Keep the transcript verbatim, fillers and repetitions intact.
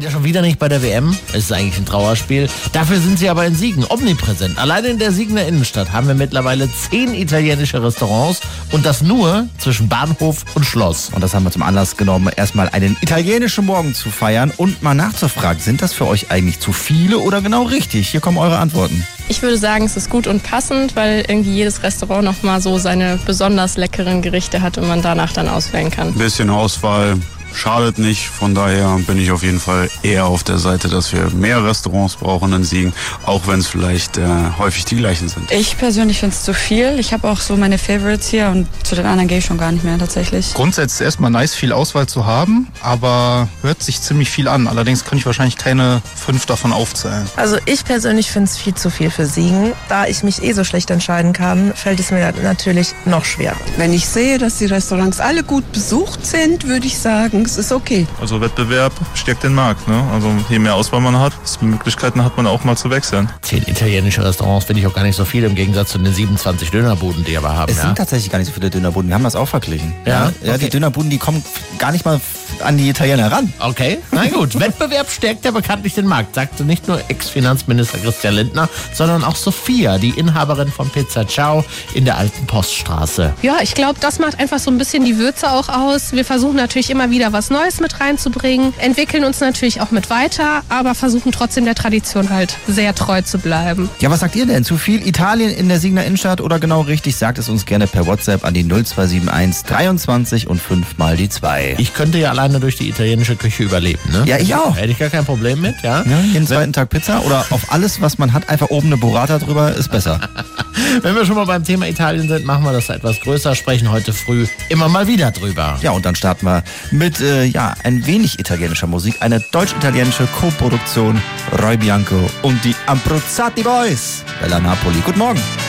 sind ja schon wieder nicht bei der W M. Es ist eigentlich ein Trauerspiel. Dafür sind sie aber in Siegen omnipräsent. Allein in der Siegener Innenstadt haben wir mittlerweile zehn italienische Restaurants und das nur zwischen Bahnhof und Schloss. Und das haben wir zum Anlass genommen, erstmal einen italienischen Morgen zu feiern und mal nachzufragen, sind das für euch eigentlich zu viele oder genau richtig? Hier kommen eure Antworten. Ich würde sagen, es ist gut und passend, weil irgendwie jedes Restaurant nochmal so seine besonders leckeren Gerichte hat und man danach dann auswählen kann. Ein bisschen Auswahl schadet nicht, von daher bin ich auf jeden Fall eher auf der Seite, dass wir mehr Restaurants brauchen in Siegen, auch wenn es vielleicht äh, häufig die gleichen sind. Ich persönlich finde es zu viel. Ich habe auch so meine Favorites hier und zu den anderen gehe ich schon gar nicht mehr tatsächlich. Grundsätzlich erstmal nice, viel Auswahl zu haben, aber hört sich ziemlich viel an. Allerdings kann ich wahrscheinlich keine fünf davon aufzählen. Also ich persönlich finde es viel zu viel für Siegen. Da ich mich eh so schlecht entscheiden kann, fällt es mir natürlich noch schwerer. Wenn ich sehe, dass die Restaurants alle gut besucht sind, würde ich sagen, es ist okay. Also Wettbewerb stärkt den Markt, ne? Also je mehr Auswahl man hat, desto Möglichkeiten hat man auch mal zu wechseln. Zehn italienische Restaurants finde ich auch gar nicht so viel im Gegensatz zu den siebenundzwanzig Dönerbuden, die wir haben. Es ja? sind tatsächlich gar nicht so viele Dönerbuden. Wir haben das auch verglichen. Ja? Ja, Okay. die Dönerbuden, die kommen gar nicht mal an die Italiener ran. Okay, na gut. Wettbewerb stärkt ja bekanntlich den Markt, sagte nicht nur Ex-Finanzminister Christian Lindner, sondern auch Sophia, die Inhaberin von Pizza Ciao in der alten Poststraße. Ja, ich glaube, das macht einfach so ein bisschen die Würze auch aus. Wir versuchen natürlich immer wieder was Neues mit reinzubringen, entwickeln uns natürlich auch mit weiter, aber versuchen trotzdem der Tradition halt sehr treu zu bleiben. Ja, was sagt ihr denn? Zu viel Italien in der Siegener Innenstadt oder genau richtig? Sagt es uns gerne per WhatsApp an die null zwei sieben eins dreiundzwanzig und fünf mal die zwei. Ich könnte ja alleine durch die italienische Küche überleben, ne? Ja, ich auch. Hätte ich gar kein Problem mit, ja? Ja, jeden zweiten Tag Pizza oder auf alles, was man hat, einfach oben eine Burrata drüber, ist besser. Wenn wir schon mal beim Thema Italien sind, machen wir das etwas größer, sprechen heute früh immer mal wieder drüber. Ja, und dann starten wir mit äh, ja, ein wenig italienischer Musik. Eine deutsch-italienische Co-Produktion. Roy Bianco und die Ambrozzati Boys. Bella Napoli. Guten Morgen.